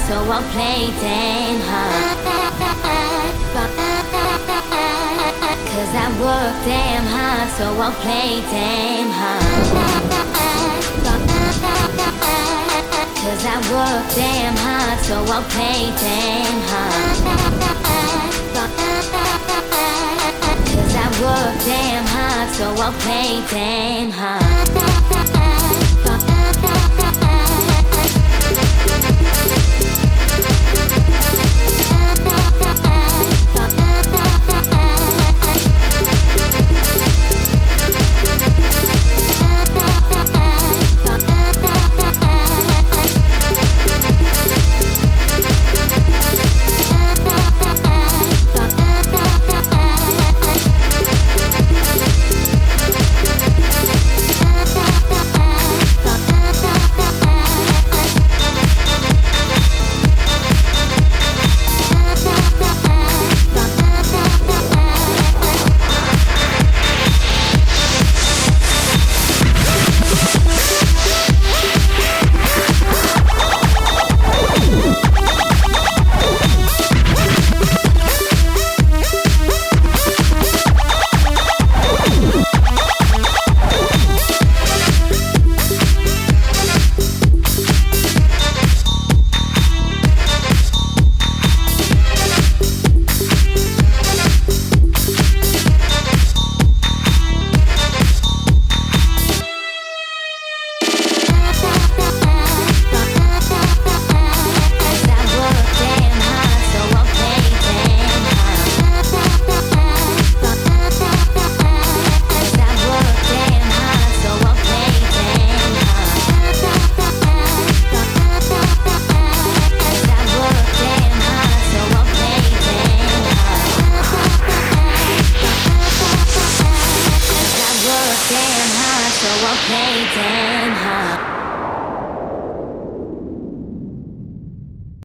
so I'll play damn hard. 'Cause I work damn hard, so I'll play damn hard. 'Cause I work damn hard, so I'll play damn hard. 'Cause I work damn hard, so I'll play damn hard. Damn hard, so I'll play damn hard.